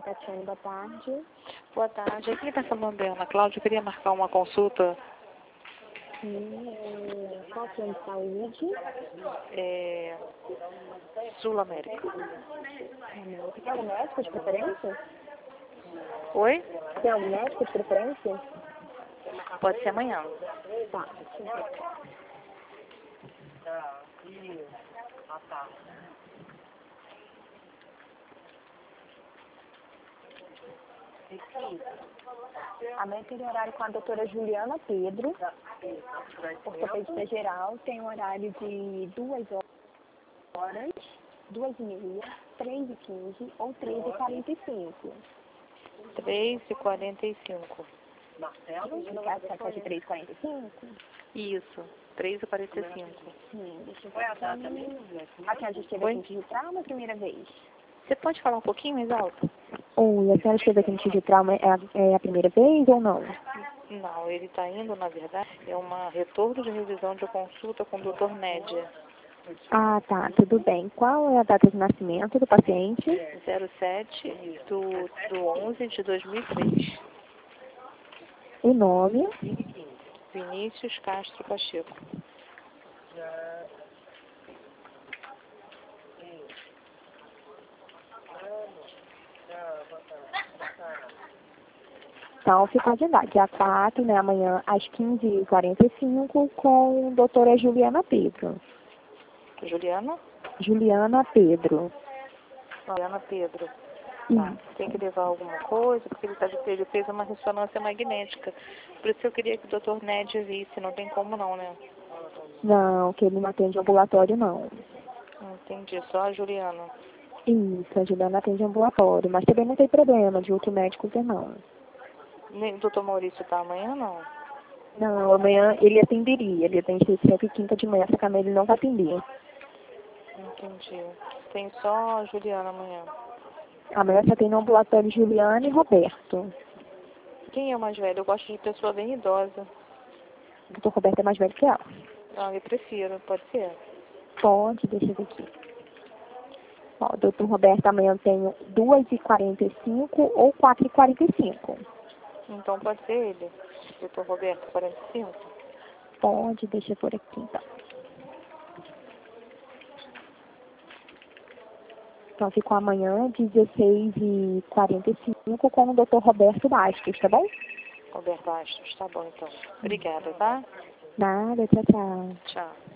Tatiane, boa tarde. Boa tarde. Aqui está falando Ana Cláudia. Eu queria marcar uma consulta. Qual plano de saúde? Sul América. Tem algum médico de preferência? Oi? Tem algum médico de preferência? Pode ser amanhã. Tá, deixa eu ver. Amanhã tem horário com a doutora Juliana Pedro, ortopedista geral. Tem um horário de 2 horas, 2h30, 3h15 ou 3h45. 3h45. No caso, você quer de 3h45? Isso. 3h45. Deixa eu ver aqui. Aqui a gente teve Oi? aqui de trauma a primeira vez. Você pode falar um pouquinho mais alto? Oi, a senhora esteve aqui no de trauma é a primeira vez ou não? Não, ele está indo, na verdade, é uma retorno de revisão de consulta com o Dr. Nédia. Ah, tá, tudo bem. Qual é a data de nascimento do paciente? 07 do 11 de 2003. O nome? Vinícius Castro Pacheco. Então, fica agendado. Dia 4, né, amanhã às 15h45 com a doutora Juliana Pedro. Juliana? Juliana Pedro. Juliana Pedro. Tá. Tem que levar alguma coisa, porque ele fez uma ressonância magnética. Por isso eu queria que o Dr. Nédia visse. Não tem como não, né? Não, que ele não atende ambulatório, não. Entendi. Só a Juliana. Isso, a Juliana atende ambulatório, mas também não tem problema de outro médico ter, não. Nem o Dr. Maurício tá amanhã, não? Não, amanhã ele atenderia. Ele atende sempre quinta de manhã, só que amanhã ele não vai atender. Entendi. Tem só a Juliana amanhã. Amanhã só tem no ambulatório Juliana e Roberto. Quem é o mais velho? Eu gosto de pessoa bem idosa. O doutor Roberto é mais velho que ela. Ah, eu prefiro. Pode ser? Pode, deixa eu ver aqui. Ó, o doutor Roberto amanhã tem 2h45 ou 4h45. Então pode ser ele. Dr. Roberto, 45. Pode, deixa eu por aqui então. Então ficou amanhã, 16h45 com o doutor Roberto Bastos, tá bom? Roberto Astros. Tá bom, então. Obrigada, tá? Nada, tchau, tchau. Tchau.